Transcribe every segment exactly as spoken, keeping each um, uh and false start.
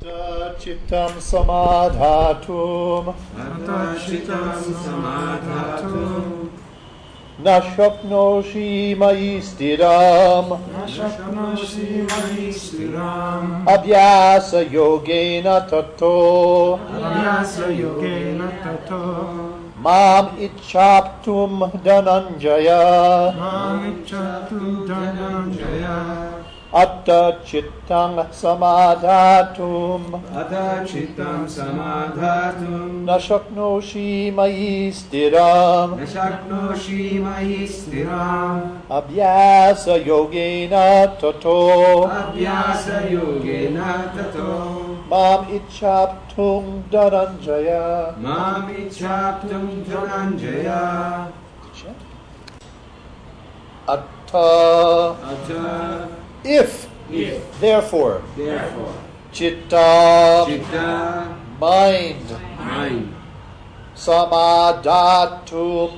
Chitam samadhatum Chitam samadhatum Na shaknoshi mayi stiram Na shaknoshi mayi stiram Abhyasa yogena tato Abhyasa yogena tato Mam ichaptum dhananjaya Mam ichaptum dhananjaya Atta chittang samadhatum Atta chitam samadhatum Na shaknoshi mayi stiram Na shaknoshi mayi stiram Abhyasa yogena tato Abhyasa yogena tato Mam ichaptum dhananjaya Mam ichaptum dhananjaya Atta Atta If, If therefore, Therefore chitta, Chitta mind, Mind samadhatum,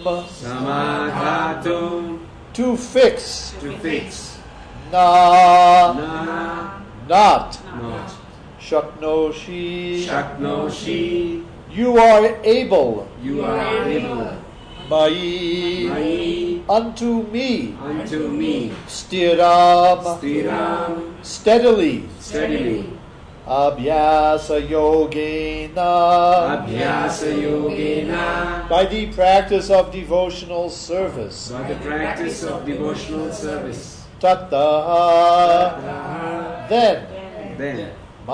Samadhatum to fix, To fix na, Na not, Not shaknoshi, Shaknoshi you are able, You are able mayi, Mayi unto me, Unto me stiram, Stiram steadily, Steadily abhyasa yogena, Abhyasa yogena by the practice of devotional service, By the practice of devotional service tattaha, then, Then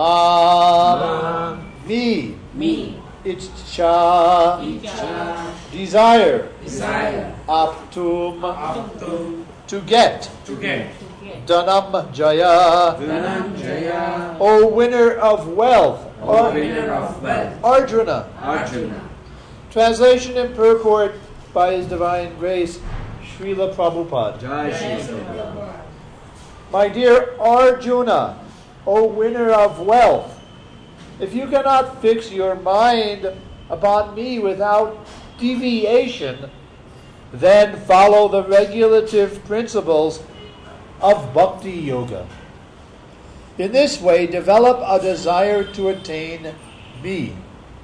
ma, me, Me ichcha, Icha desire, Desire aptum, Aptum to get, To get dhanam jaya, Dhananjaya O winner of wealth, O Ar- winner of wealth Arjuna. Arjuna Translation and purport by His Divine Grace, Srila Prabhupada. Jai Shri Prabhupada. My dear Arjuna, O winner of wealth, if you cannot fix your mind upon me without deviation, then follow the regulative principles of Bhakti Yoga. In this way, develop a desire to attain me.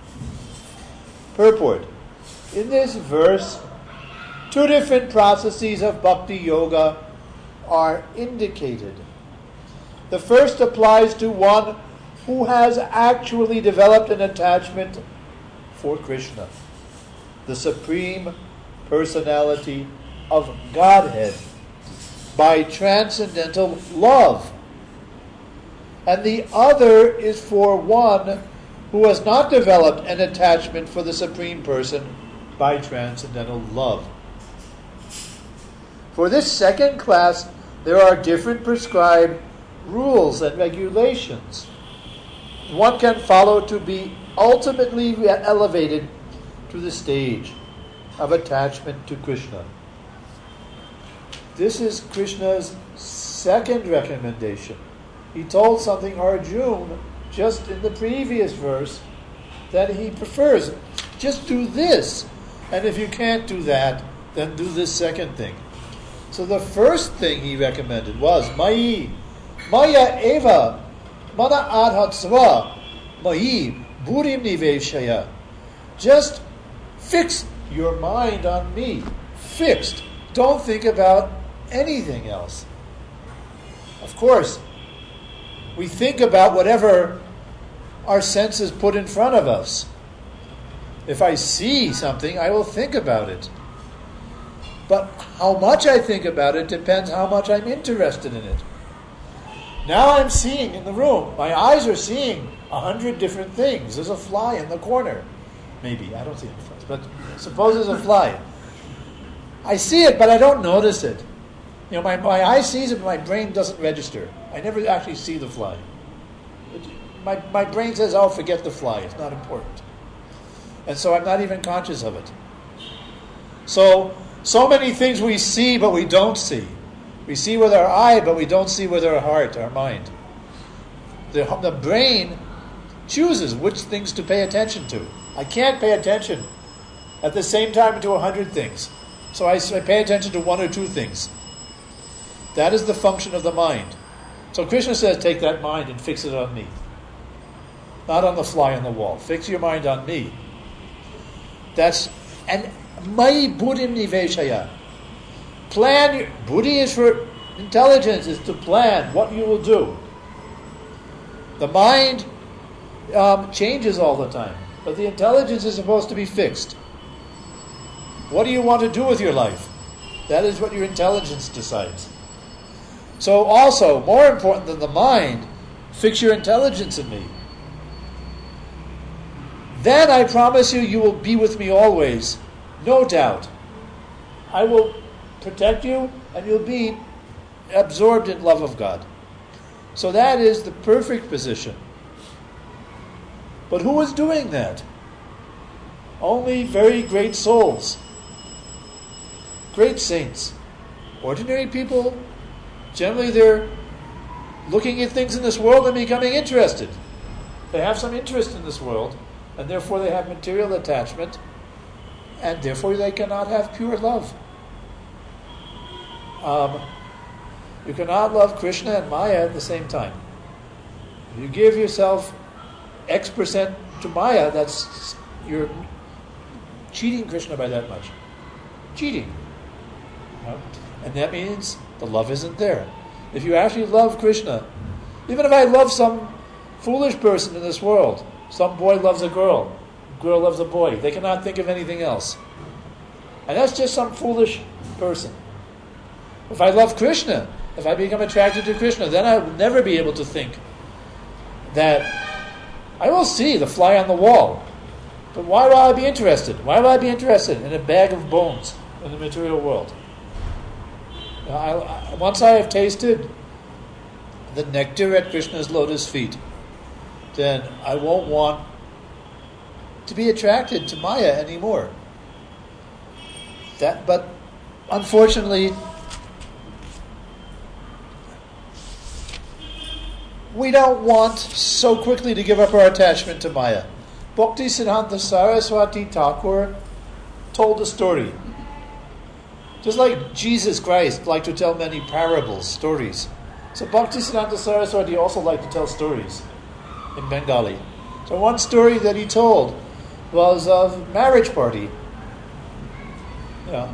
Purport. In this verse, two different processes of Bhakti Yoga are indicated. The first applies to one who has actually developed an attachment for Krishna, the Supreme Personality of Godhead, by transcendental love. And the other is for one who has not developed an attachment for the Supreme Person by transcendental love. For this second class, there are different prescribed rules and regulations one can follow to be ultimately elevated to the stage of attachment to Krishna. This is Krishna's second recommendation. He told something Arjuna just in the previous verse that he prefers. Just do this. And if you can't do that, then do this second thing. So the first thing he recommended was Mayi, Maya Eva, Mana Adhatsva, Mayi, Burim Niveshaya. Just fix your mind on me. Fixed. Don't think about anything else. Of course, we think about whatever our senses put in front of us. If I see something, I will think about it. But how much I think about it depends how much I'm interested in it. Now I'm seeing in the room. My eyes are seeing a hundred different things. There's a fly in the corner. Maybe. I don't see any flies. But suppose there's a fly. I see it, but I don't notice it. You know, my, my eye sees it, but my brain doesn't register. I never actually see the fly. It, my, my brain says, oh, forget the fly. It's not important. And so I'm not even conscious of it. So, so many things we see, but we don't see. We see with our eye, but we don't see with our heart, our mind. The, the brain chooses which things to pay attention to. I can't pay attention at the same time to a hundred things. So I, I pay attention to one or two things. That is the function of the mind. So Krishna says, take that mind and fix it on me. not on the fly on the wall. Fix your mind on me. That's, and mai buddhim niveshaya. Plan, your, buddhi is for intelligence, is to plan what you will do. The mind um, changes all the time, but the intelligence is supposed to be fixed. What do you want to do with your life? That is what your intelligence decides. So also, more important than the mind, fix your intelligence in me. Then I promise you, you will be with me always, no doubt. I will protect you, and you'll be absorbed in love of God. So that is the perfect position. But who is doing that? Only very great souls. Great saints. Ordinary people, generally they're looking at things in this world and becoming interested. They have some interest in this world, and therefore they have material attachment, and therefore they cannot have pure love. Um, you cannot love Krishna and Maya at the same time. If you give yourself X percent to Maya, that's you're cheating Krishna by that much. Cheating. You know? And that means the love isn't there. If you actually love Krishna, even if I love some foolish person in this world, some boy loves a girl, a girl loves a boy, they cannot think of anything else. And that's just some foolish person. If I love Krishna, if I become attracted to Krishna, then I will never be able to think that I will see the fly on the wall. But why will I be interested? Why will I be interested in a bag of bones in the material world? I, I, once I have tasted the nectar at Krishna's lotus feet, then I won't want to be attracted to Maya anymore. That, but unfortunately, we don't want so quickly to give up our attachment to Maya. Bhaktisiddhanta Saraswati Thakur told a story. Just like Jesus Christ liked to tell many parables, stories. So Bhaktisiddhanta Saraswati also liked to tell stories in Bengali. So one story that he told was of a marriage party. Yeah.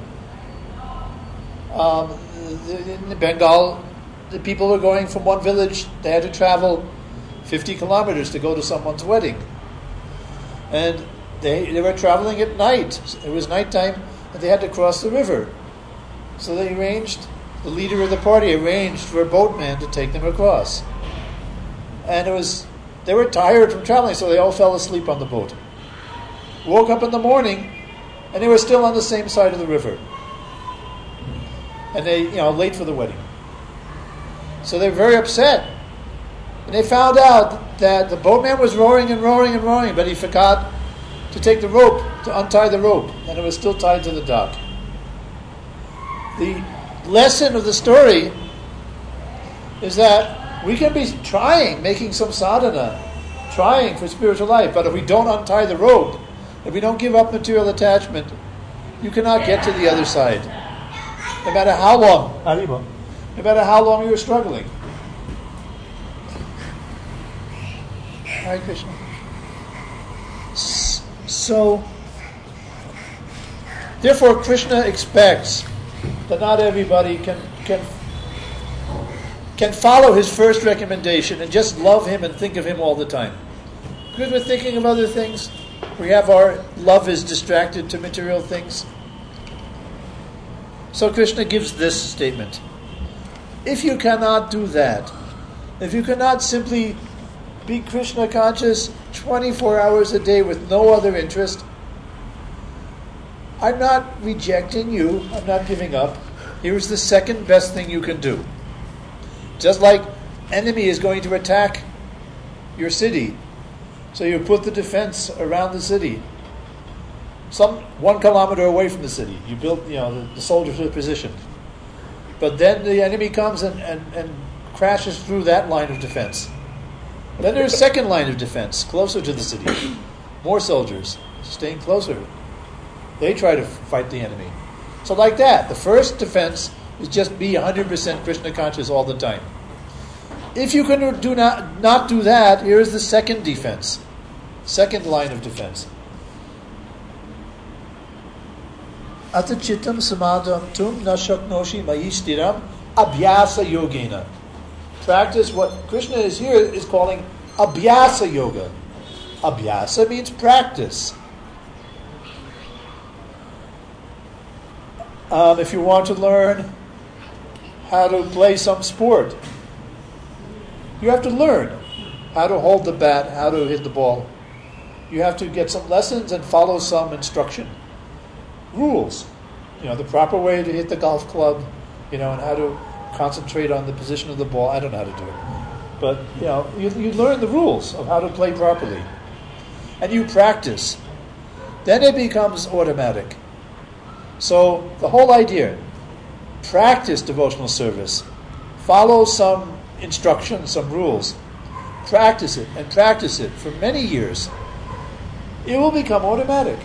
Um, in Bengal, the people were going from one village, they had to travel fifty kilometers to go to someone's wedding. And they, they were traveling at night. It was nighttime, and they had to cross the river. So they arranged, the leader of the party arranged for a boatman to take them across. And it was, they were tired from traveling, so they all fell asleep on the boat. Woke up in the morning, and they were still on the same side of the river. And they, you know, late for the wedding. So they were very upset. And they found out that the boatman was rowing and rowing and rowing, but he forgot to take the rope, to untie the rope, and it was still tied to the dock. The lesson of the story is that we can be trying, making some sadhana, trying for spiritual life, but if we don't untie the rope, if we don't give up material attachment, you cannot get to the other side. No matter how long, no matter how long you're struggling. Hare Krishna. So, therefore, Krishna expects that not everybody can can can follow his first recommendation and just love him and think of him all the time. Because we're thinking of other things. We have our love is distracted to material things. So Krishna gives this statement. If you cannot do that, if you cannot simply be Krishna conscious twenty-four hours a day with no other interest, I'm not rejecting you, I'm not giving up. Here's the second best thing you can do. Just like enemy is going to attack your city, so you put the defense around the city. Some one kilometer away from the city, you build, you know, the, the soldiers are positioned. But then the enemy comes and, and, and crashes through that line of defense. Then there's a second line of defense, closer to the city. More soldiers, staying closer. They try to fight the enemy. So like that, the first defense is just be one hundred percent Krishna conscious all the time. If you can do not, not do that, here is the second defense, second line of defense. Atachitam samadham tum nashaknoshi mahishtiram abhyasa yogena. Practice what Krishna is here is calling abhyasa yoga. Abhyasa means practice. Um, if you want to learn how to play some sport, you have to learn how to hold the bat, how to hit the ball. You have to get some lessons and follow some instruction. Rules. You know, the proper way to hit the golf club, you know, and how to concentrate on the position of the ball. I don't know how to do it. But, you know, you, you learn the rules of how to play properly. And you practice. Then it becomes automatic. So the whole idea, practice devotional service. Follow some instructions, some rules. Practice it and practice it for many years. It will become automatic.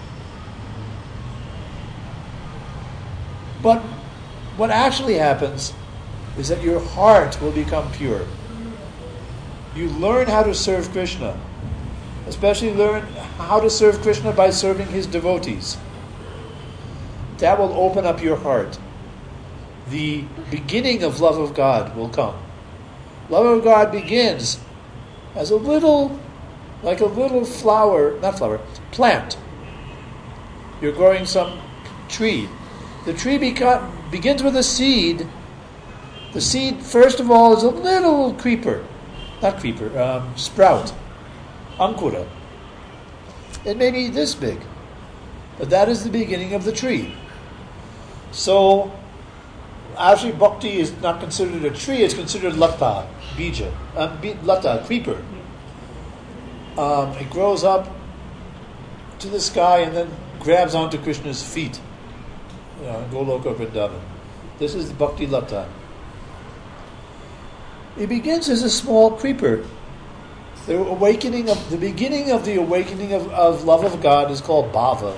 But what actually happens is that your heart will become pure. You learn how to serve Krishna. Especially learn how to serve Krishna by serving his devotees. That will open up your heart. The beginning of love of God will come. Love of God begins as a little, like a little flower, not flower, plant. You're growing some tree. The tree beca- begins with a seed. The seed, first of all, is a little creeper. Not creeper, um, sprout. Ankura. It may be this big. But that is the beginning of the tree. So, actually bhakti is not considered a tree, it's considered lata, bija. Um, bi- lata, creeper. Um, it grows up to the sky and then grabs onto Krishna's feet. You know, Goloka Vrindavan. This is the bhakti lata. It begins as a small creeper. The awakening of the beginning of the awakening of, of love of God is called bhava.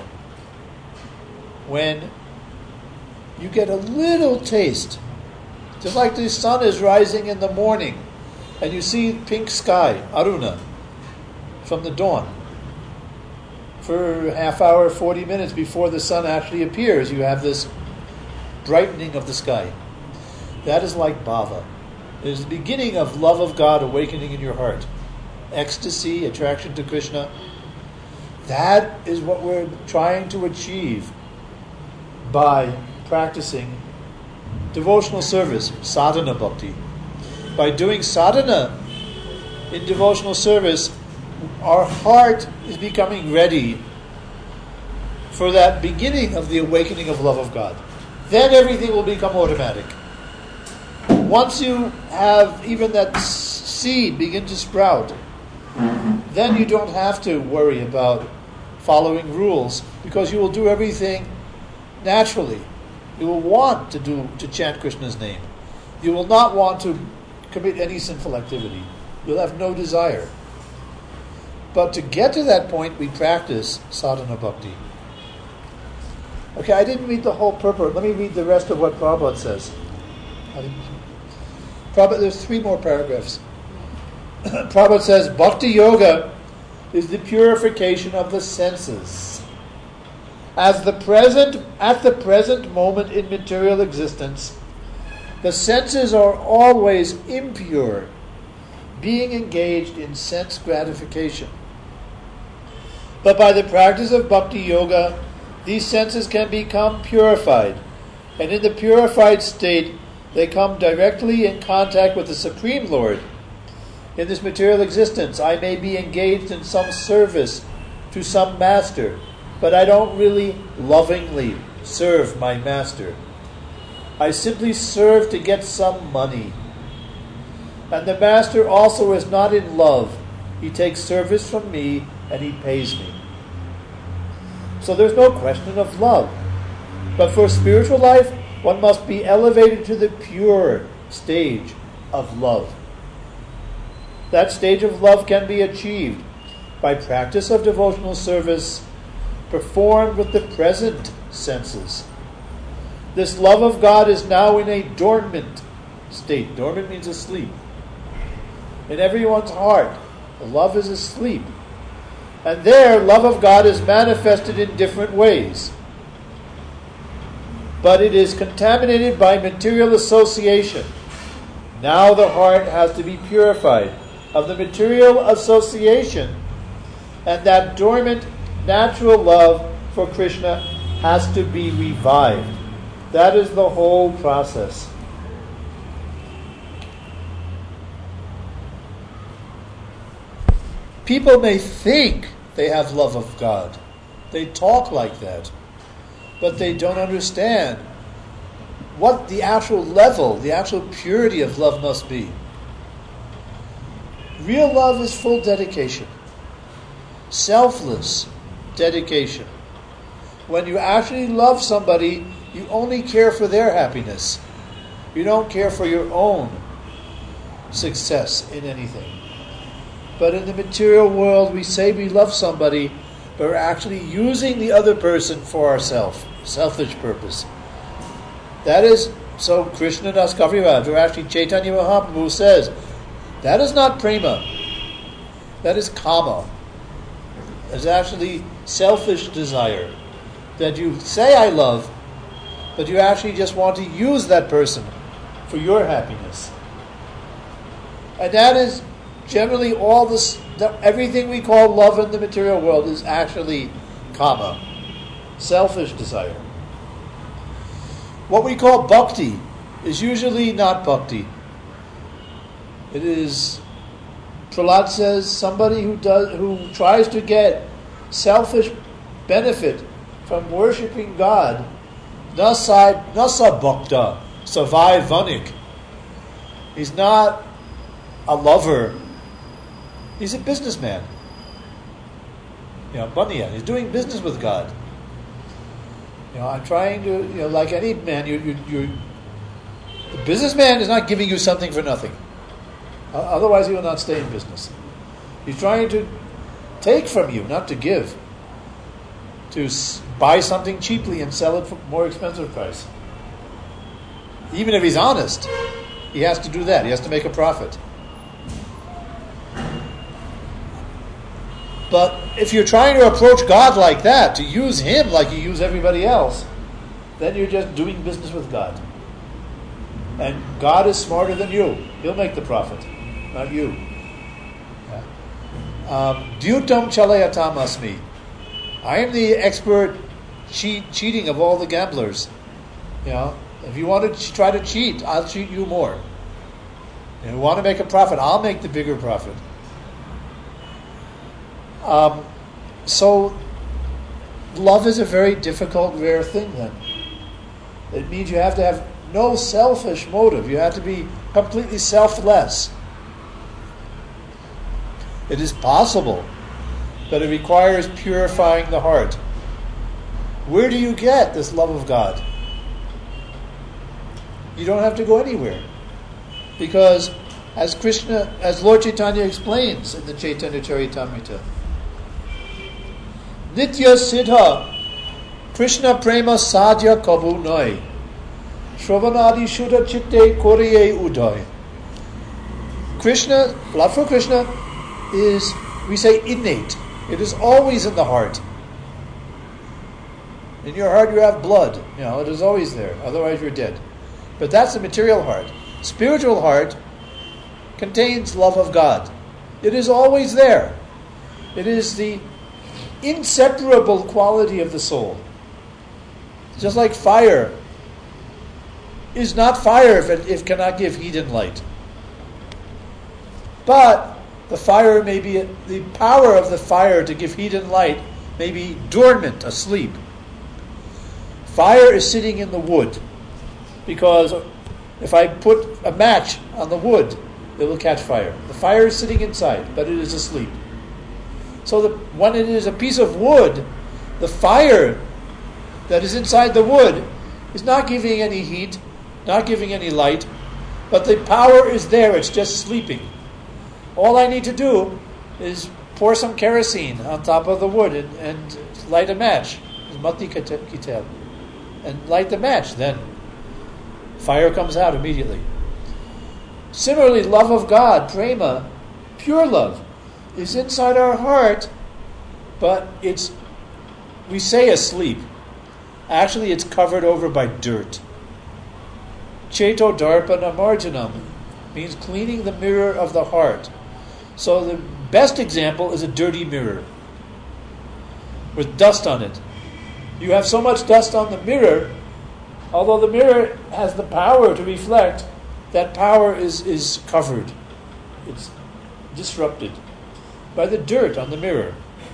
When you get a little taste, just like the sun is rising in the morning, and you see pink sky, aruna, from the dawn. For a half hour, forty minutes before the sun actually appears, you have this brightening of the sky. That is like bhava. It is the beginning of love of God awakening in your heart. Ecstasy, attraction to Krishna. That is what we're trying to achieve by practicing devotional service, sadhana bhakti. By doing sadhana in devotional service, our heart is becoming ready for that beginning of the awakening of love of God. Then everything will become automatic. Once you have even that seed begin to sprout, then you don't have to worry about following rules, because you will do everything naturally. You will want to do to chant Krishna's name. You will not want to commit any sinful activity. You'll have no desire. But to get to that point, we practice sadhana bhakti. Okay, I didn't read the whole purport. Let me read the rest of what Prabhupada says. Prabhupada, there's three more paragraphs. Prabhupada says, Bhakti Yoga is the purification of the senses. As the present, at the present moment in material existence, the senses are always impure, being engaged in sense gratification. But by the practice of Bhakti Yoga, these senses can become purified, and in the purified state, they come directly in contact with the Supreme Lord. In this material existence, I may be engaged in some service to some master, but I don't really lovingly serve my master. I simply serve to get some money. And the master also is not in love. He takes service from me and he pays me. So there's no question of love. But for spiritual life, one must be elevated to the pure stage of love. That stage of love can be achieved by practice of devotional service performed with the present senses. This love of God is now in a dormant state. Dormant means asleep. in everyone's heart. Love is asleep. And there, love of God is manifested in different ways. But it is contaminated by material association. Now the heart has to be purified of the material association, and that dormant natural love for Krishna has to be revived. That is the whole process. People may think they have love of God. They talk like that. But they don't understand what the actual level, the actual purity of love must be. Real love is full dedication. Selfless dedication. When you actually love somebody, you only care for their happiness. You don't care for your own success in anything. But in the material world, we say we love somebody, but we're actually using the other person for ourselves, selfish purpose. That is, so Krishna Das Kaviraj, or actually Chaitanya Mahaprabhu says, that is not prema. That is kama. It's actually selfish desire. That you say I love, but you actually just want to use that person for your happiness. And that is generally all this, everything we call love in the material world is actually kama, selfish desire. What we call bhakti is usually not bhakti. It is, Prahlad says, somebody who does who tries to get selfish benefit from worshipping God. Nasa nasa bhakta, savai vanik. He's not a lover. He's a businessman. You know, baniya. He's doing business with God. You know, I'm trying to, you know, like any man, you, you, you, the businessman is not giving you something for nothing. Uh, otherwise, he will not stay in business. He's trying to take from you, not to give. To s- buy something cheaply and sell it for more expensive price. Even if he's honest, he has to do that. He has to make a profit. But if you're trying to approach God like that, to use Him like you use everybody else, then you're just doing business with God. And God is smarter than you. He'll make the profit, not you. Dyutam chalayatam asmi. I am the expert cheat, cheating of all the gamblers. You know, if you want to try to cheat, I'll cheat you more. If you want to make a profit, I'll make the bigger profit. Um, so, love is a very difficult, rare thing then. It means you have to have no selfish motive. You have to be completely selfless. It is possible, but it requires purifying the heart. Where do you get this love of God? You don't have to go anywhere. Because as Krishna, as Lord Chaitanya explains in the Chaitanya Charitamrita, Nitya Siddha Krishna Prema Sadhya Kabu Nai Shravanadi Shuddha Chitte Koriye Uday. Krishna, love for Krishna is, we say, innate. It is always in the heart. In your heart you have blood. You know, it is always there. Otherwise you're dead. But that's the material heart. Spiritual heart contains love of God. It is always there. It is the inseparable quality of the soul. Just like fire is not fire if it, if it cannot give heat and light. But the fire may be, the power of the fire to give heat and light may be dormant, asleep. Fire is sitting in the wood, because if I put a match on the wood, it will catch fire. The fire is sitting inside, but it is asleep. So the, when it is a piece of wood, the fire that is inside the wood is not giving any heat, not giving any light, but the power is there, it's just sleeping. All I need to do is pour some kerosene on top of the wood and, and light a match, mati kitel, and light the match. Then fire comes out immediately. Similarly, love of God, prema, Pure love is inside our heart, but it's, we say asleep. Actually, it's covered over by dirt. Cheto darpana marjanam means cleaning the mirror of the heart. So the best example is a dirty mirror with dust on it. You have so much dust on the mirror, although the mirror has the power to reflect, that power is, is covered. It's disrupted by the dirt on the mirror.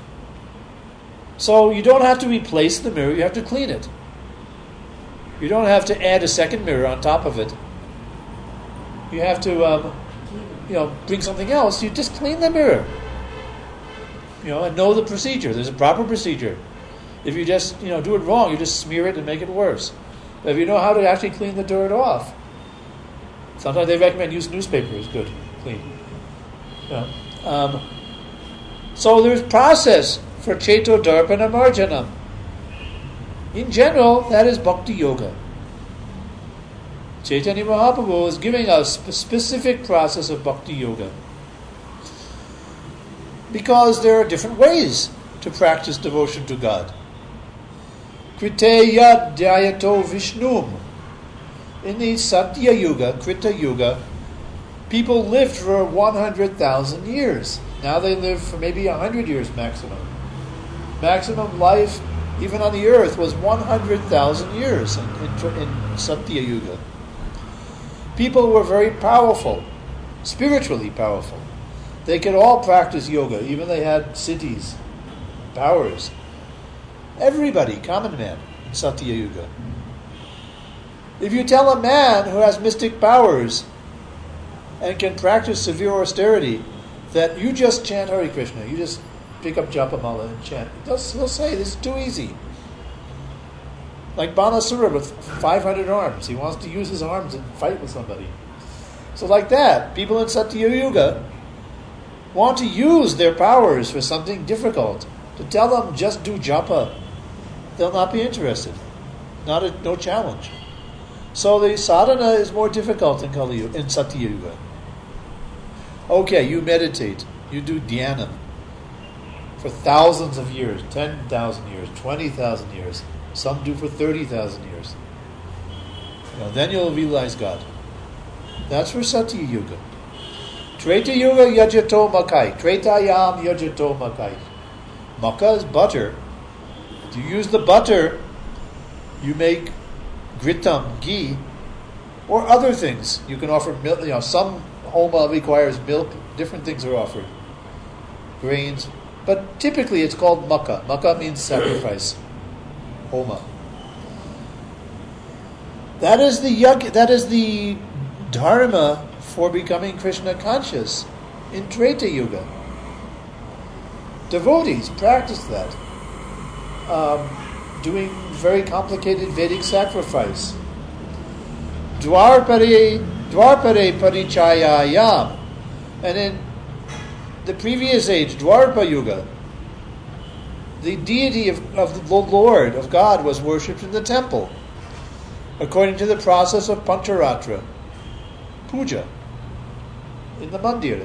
So you don't have to replace the mirror, you have to clean it. You don't have to add a second mirror on top of it. You have to, um, you know, bring something else. You just clean the mirror. You know, and know the procedure. There's a proper procedure. If you just, you know, do it wrong, you just smear it and make it worse. But if you know how to actually clean the dirt off, sometimes they recommend use newspaper is good, clean. You know, um, so there's process for Cheto Darpana Marjanam. In general, that is Bhakti Yoga. Chaitanya Mahaprabhu is giving us a specific process of Bhakti Yoga. Because there are different ways to practice devotion to God. Krite yad dhyayato Vishnum. In the Satya Yuga, Krita Yuga, people lived for one hundred thousand years. Now they live for maybe one hundred years maximum. Maximum life, even on the earth, was one hundred thousand years in, in, in Satya Yuga. People were very powerful, spiritually powerful. They could all practice yoga, even they had cities, powers. Everybody, common man, in Satya Yuga. If you tell a man who has mystic powers and can practice severe austerity that you just chant Hare Krishna, you just pick up Japamala and chant, he'll say, this is too easy. Like Banasura with five hundred arms. He wants to use his arms and fight with somebody. So like that, people in Satya Yuga want to use their powers for something difficult. To tell them just do japa, they'll not be interested. Not a, no challenge. So the sadhana is more difficult in Kali Yuga, in Satya Yuga. Okay, you meditate, you do dhyana for thousands of years, ten thousand years, twenty thousand years. Some do for thirty thousand years. You know, then you'll realize God. That's for Satya Yuga. Treta Yuga yajato makai. Treta yam yajato makai. Maka is butter. To use the butter, you make gritam, ghee, or other things. You can offer milk. You know, some homa requires milk. Different things are offered. Grains. But typically it's called maka. Maka means sacrifice. Homa. That is the yug, that is the dharma for becoming Krishna conscious in Treta Yuga. Devotees practice that, um, doing very complicated Vedic sacrifice. Dwarpare Dwarpare Parichayayam, and in the previous age, Dwarpa Yuga, the deity of, of the Lord, of God, was worshipped in the temple, according to the process of Pancharatra, puja, in the mandira.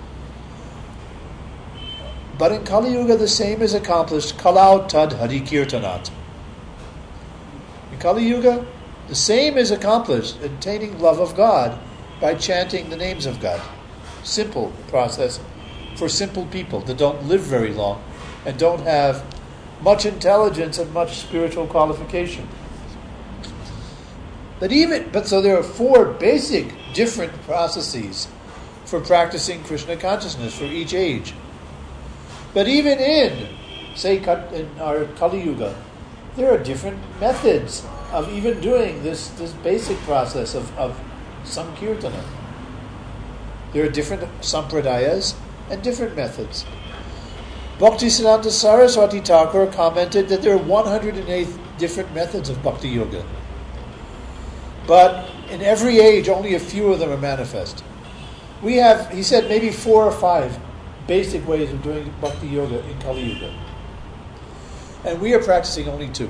But in Kali Yuga, the same is accomplished, kalau tad hari kirtanat. In Kali Yuga, the same is accomplished, attaining love of God by chanting the names of God. Simple process for simple people that don't live very long and don't have much intelligence and much spiritual qualification. But even but so there are four basic different processes for practicing Krishna consciousness for each age. But even in, say, in our Kali Yuga, there are different methods of even doing this, this basic process of, of Sankirtana. There are different sampradayas and different methods. Bhaktisiddhanta Saraswati Thakur commented that there are one hundred eight different methods of Bhakti Yoga. But in every age, only a few of them are manifest. We have, he said, maybe four or five basic ways of doing Bhakti Yoga in Kali Yuga. And we are practicing only two.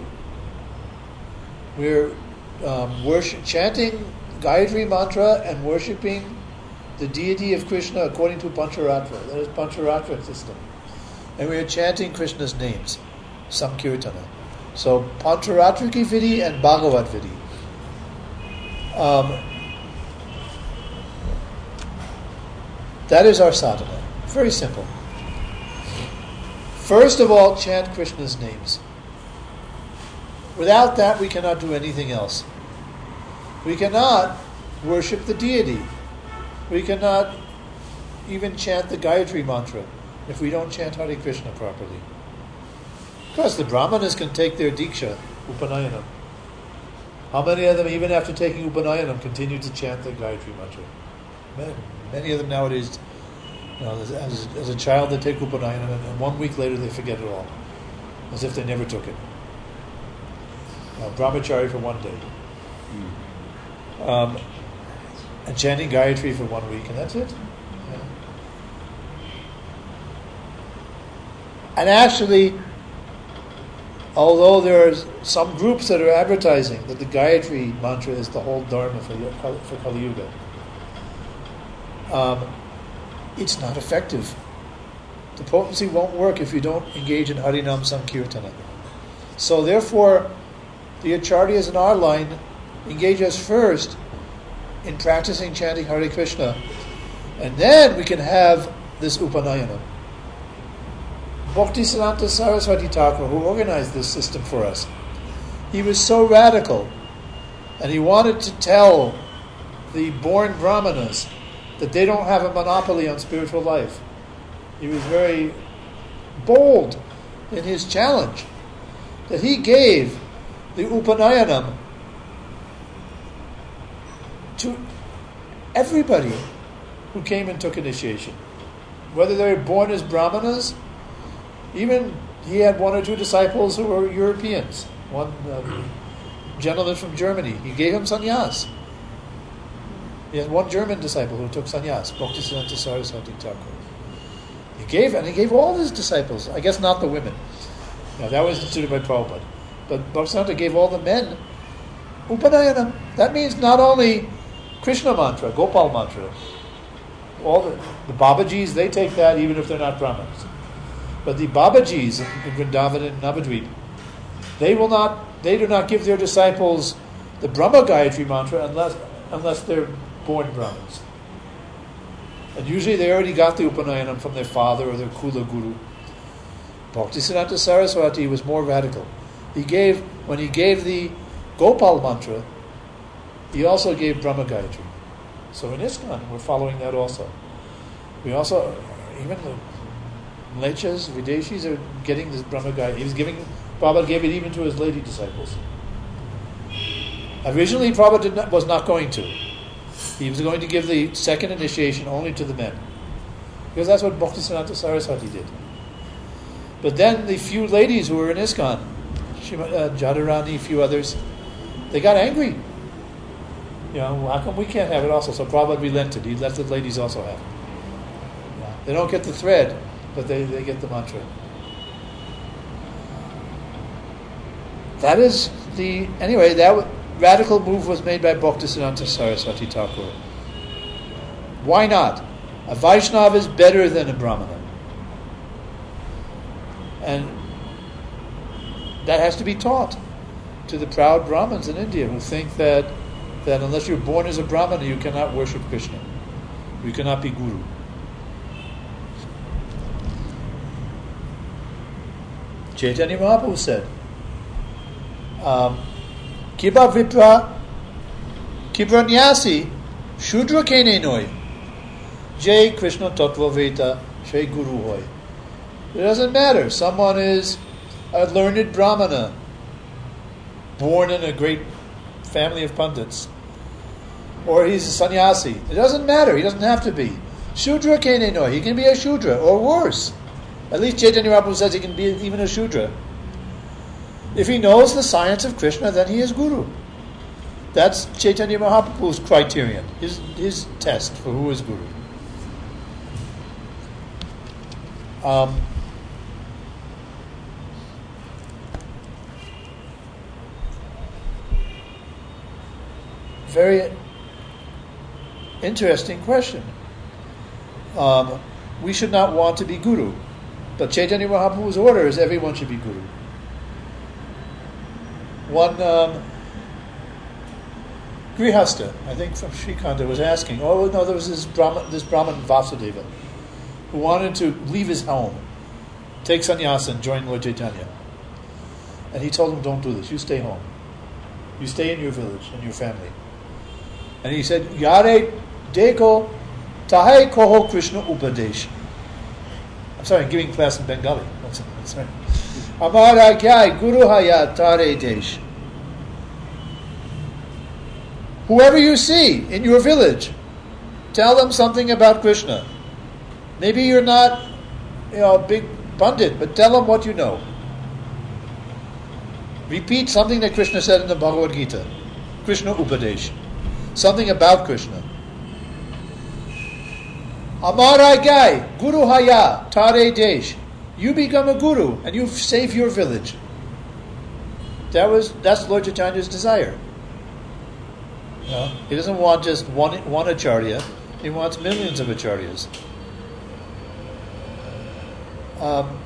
We're um, worship, chanting Gayatri Mantra and worshipping the deity of Krishna according to Pancharatra. That is Pancharatra system. And we are chanting Krishna's names, Sankirtana. So Pancharatriki Vidi and Bhagavat Vidi. Um, that is our sadhana. Very simple. First of all, chant Krishna's names. Without that, we cannot do anything else. We cannot worship the deity. We cannot even chant the Gayatri mantra if we don't chant Hare Krishna properly. Of course, the Brahmanas can take their Diksha, Upanayanam. How many of them, even after taking Upanayanam, continue to chant the Gayatri mantra? Many, many of them nowadays, you know, as, as, as a child they take Upanayanam, and one week later they forget it all, as if they never took it. Uh, brahmachari for one day. Um, and chanting Gayatri for one week, and that's it. Yeah. And actually, although there are some groups that are advertising that the Gayatri mantra is the whole dharma for, for Kali Yuga, um, it's not effective. The potency won't work if you don't engage in Harinam Sankirtana. So therefore, the Acharyas in our line engage us first in practicing chanting Hare Krishna, and then we can have this Upanayana. Bhaktisiddhanta Saraswati Thakur, who organized this system for us, he was so radical, and he wanted to tell the born Brahmanas that they don't have a monopoly on spiritual life. He was very bold in his challenge, that he gave the Upanayanam to everybody who came and took initiation. Whether they were born as Brahmanas, even he had one or two disciples who were Europeans. One uh, gentleman from Germany, he gave him sannyas. He had one German disciple who took sannyas, Bhaktisiddhanta Saraswati Thakur. He gave, and he gave all his disciples, I guess not the women. Now that was instituted by Prabhupada. But Bhaktisiddhanta gave all the men Upanayanam. That means not only Krishna mantra, Gopal mantra. All the, the Babajis, they take that even if they're not Brahmins. But the Babajis in, in Vrindavan and Navadvip, they will not, they do not give their disciples the Brahma Gayatri mantra unless unless they're born Brahmins. And usually they already got the Upanayanam from their father or their Kula Guru. Bhaktisiddhanta Saraswati was more radical. He gave, when he gave the Gopal mantra, he also gave Brahma Gayatri. So in ISKCON, we're following that also. We also, even the Mlechas, Videshis are getting this Brahma Gayatri. He was giving, Prabhupada gave it even to his lady disciples. Originally, Prabhupada did not, was not going to. He was going to give the second initiation only to the men. Because that's what Bhaktisiddhanta Saraswati did. But then the few ladies who were in ISKCON, Shima, uh, Jadharani, a few others, they got angry. You know, how come we can't have it also? So Prabhupada relented. He let the ladies also have it. Yeah. They don't get the thread, but they, they get the mantra. That is the... Anyway, that w- radical move was made by Bhaktisiddhanta Saraswati Thakur. Why not? A Vaishnava is better than a Brahmana. And that has to be taught to the proud Brahmins in India who think that, that unless you're born as a Brahmana, you cannot worship Krishna. You cannot be Guru. Chaitanya Mahaprabhu said, um, Kiba Vipra Kibranyasi Shudra Kene Noi Jai Krishna Tattva Veta Shai Guru Hoy. It doesn't matter. Someone is a learned Brahmana, born in a great family of Pandits, or he's a sannyasi. It doesn't matter. He doesn't have to be. Shudra Kene Noi. He can be a Shudra, or worse. At least Chaitanya Mahaprabhu says he can be even a Shudra. If he knows the science of Krishna, then he is Guru. That's Chaitanya Mahaprabhu's criterion, his, his test for who is Guru. Um, very interesting question. um, we should not want to be guru. But Chaitanya Mahaprabhu's order is everyone should be guru. One um, Grihastha, I think from Srikanta, was asking, oh no, there was this Brahman, this Brahman Vasudeva, who wanted to leave his home, take sannyasa and join Lord Chaitanya. And he told him, don't do this, you stay home. You stay in your village and your family. And he said, Yare deko tahe koho Krishna upadesh. I'm sorry, I'm giving class in Bengali. That's, that's right. Amara kyai guru haya tare desh. Whoever you see in your village, tell them something about Krishna. Maybe you're not, you know, a big pundit, but tell them what you know. Repeat something that Krishna said in the Bhagavad Gita. Krishna Upadesh. Something about Krishna. Amara gai, Guru haya, tare desh. You become a guru and you save your village. That was that's Lord Chaitanya's desire. You know, he doesn't want just one one acharya. He wants millions of acharyas. Um,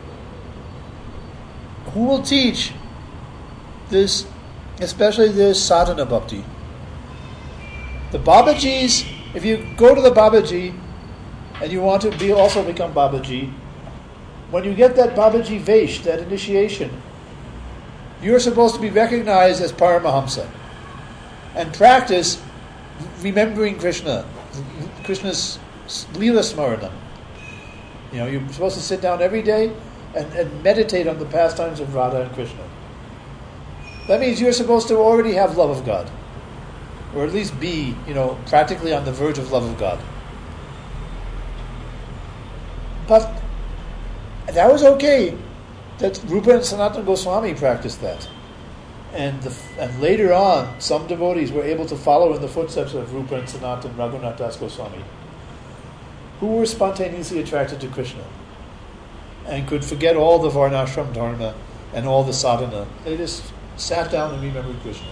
who will teach this, especially this sadhana bhakti? The Babajis, if you go to the Babaji and you want to be also become Babaji, when you get that Babaji Vesh, that initiation, you're supposed to be recognized as Paramahamsa and practice remembering Krishna, Krishna's Leela Smaranam. You know, you're supposed to sit down every day and, and meditate on the pastimes of Radha and Krishna. That means you're supposed to already have love of God, or at least be, you know, practically on the verge of love of God. But that was okay that Rupa and Sanatana Goswami practiced that. And the, and later on, some devotees were able to follow in the footsteps of Rupa and Sanatana, Raghunath Das Goswami, who were spontaneously attracted to Krishna and could forget all the Varnashram Dharma and all the sadhana. They just sat down and remembered Krishna.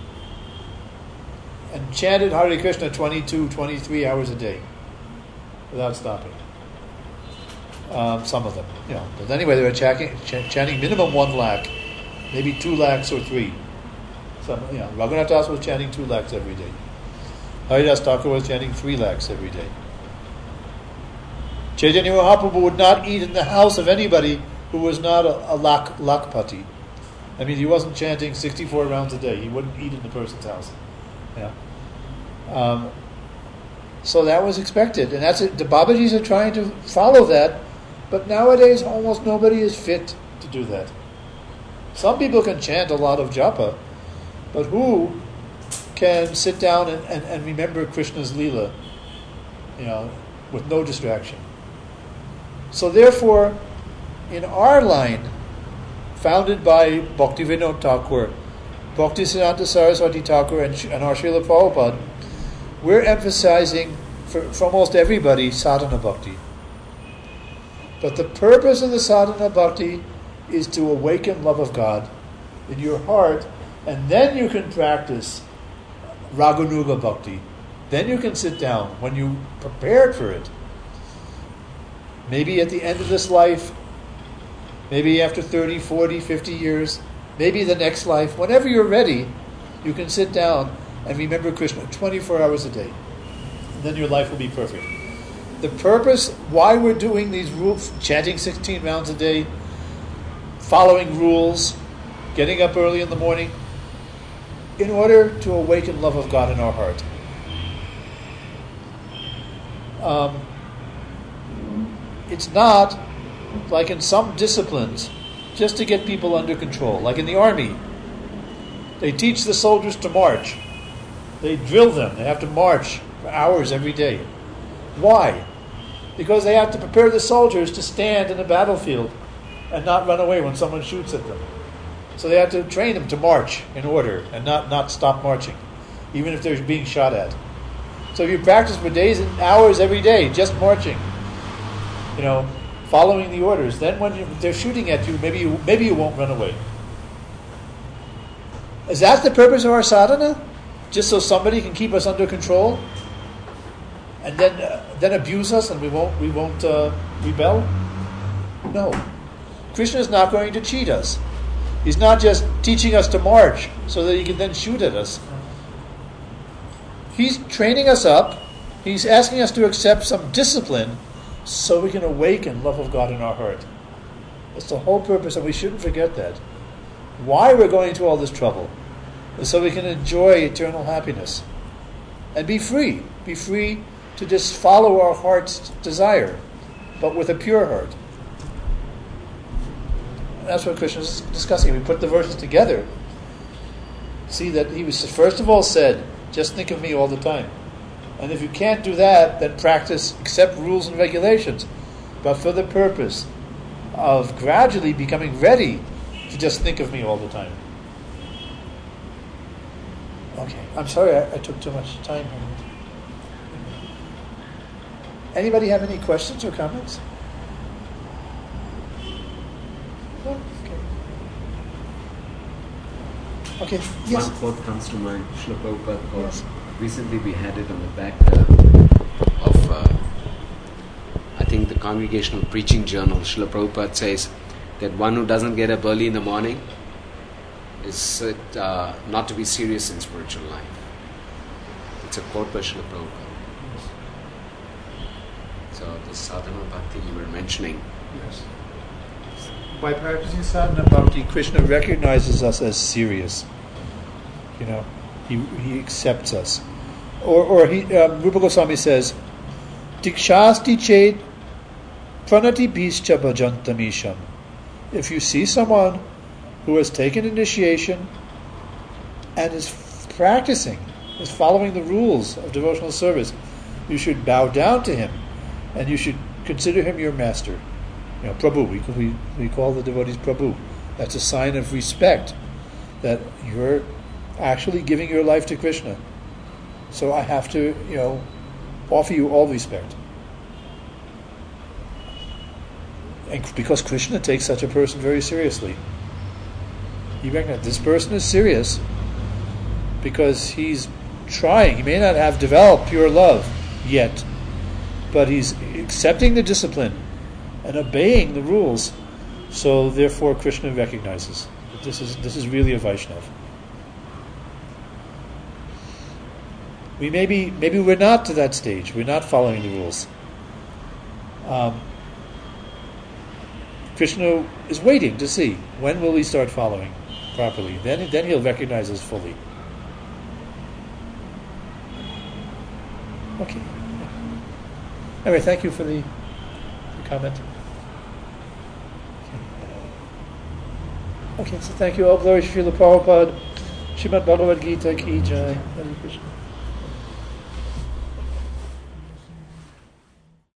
And chanted Hare Krishna twenty-two, twenty-three hours a day without stopping. Um, some of them, you know. But anyway, they were chanting, ch- chanting minimum one lakh, maybe two lakhs or three. Some, you know, Raghunath Das was chanting two lakhs every day. Haridas Thakur was chanting three lakhs every day. Chaitanya Mahaprabhu would not eat in the house of anybody who was not a, a lak, lakpati. I mean, he wasn't chanting sixty-four rounds a day. He wouldn't eat in the person's house. Yeah. Um, so that was expected. And that's it. The Babajis are trying to follow that, but nowadays almost nobody is fit to do that. Some people can chant a lot of japa, but who can sit down and, and, and remember Krishna's Leela, you know, with no distraction? So therefore, in our line, founded by Bhaktivinoda Thakur, Bhaktisiddhanta Saraswati Thakur, and, and our Srila Prabhupada, we're emphasizing for, for almost everybody sadhana bhakti. But the purpose of the sadhana bhakti is to awaken love of God in your heart, and then you can practice raganuga bhakti. Then you can sit down when you prepared for it. Maybe at the end of this life, maybe after thirty, forty, fifty years, maybe the next life, whenever you're ready, you can sit down and remember Krishna twenty-four hours a day. And then your life will be perfect. The purpose, why we're doing these rules, chanting sixteen rounds a day, following rules, getting up early in the morning, in order to awaken love of God in our heart. Um, it's not like in some disciplines just to get people under control. Like in the army, they teach the soldiers to march. They drill them. They have to march for hours every day. Why? Because they have to prepare the soldiers to stand in the battlefield and not run away when someone shoots at them. So they have to train them to march in order and not, not stop marching, even if they're being shot at. So if you practice for days and hours every day, just marching, you know, following the orders, then when you, they're shooting at you, maybe you, maybe you won't run away. Is that the purpose of our sadhana? Just so somebody can keep us under control? and then uh, then abuse us, and we won't we won't uh, rebel? No. Krishna is not going to cheat us. He's not just teaching us to march so that he can then shoot at us. He's training us up. He's asking us to accept some discipline so we can awaken love of God in our heart. That's the whole purpose, and we shouldn't forget that. Why we're going through all this trouble is so we can enjoy eternal happiness and be free. Be free to just follow our heart's desire, but with a pure heart. And that's what Krishna is discussing. We put the verses together. See that he was first of all said, just think of me all the time. And if you can't do that, then practice, accept rules and regulations, but for the purpose of gradually becoming ready to just think of me all the time. Okay, I'm sorry I, I took too much time. Anybody have any questions or comments? No? Okay. Okay, yes. One quote comes to mind, Srila Prabhupada quote. Yes. Recently we had it on the back uh, of, uh, I think, the Congregational Preaching Journal. Srila Prabhupada says that one who doesn't get up early in the morning is uh, not to be serious in spiritual life. It's a quote by Srila Prabhupada. Yes. So this sadhana bhakti you were mentioning. Yes. By practicing sadhana bhakti, Krishna recognizes us as serious. You know, he he accepts us. Or or he um, Rupa Goswami says, Dikshasti ched pranati bhischa bhajantamisham. If you see someone who has taken initiation and is f- practicing, is following the rules of devotional service, you should bow down to him, and you should consider him your master. You know, Prabhu, we, we, we call the devotees Prabhu. That's a sign of respect, that you're actually giving your life to Krishna. So I have to, you know, offer you all respect. And because Krishna takes such a person very seriously. He recognizes this person is serious because he's trying. He may not have developed pure love yet, but he's accepting the discipline and obeying the rules. So therefore Krishna recognizes that this is this is really a Vaishnava. We maybe maybe we're not to that stage. We're not following the rules. Um, Krishna is waiting to see when will we start following properly. Then then he'll recognize us fully. Okay. Anyway, thank you for the, the comment. Okay, so thank you. All glory to Srila Prabhupada. Srimad Bhagavad Gita ki jai. Hare Krishna.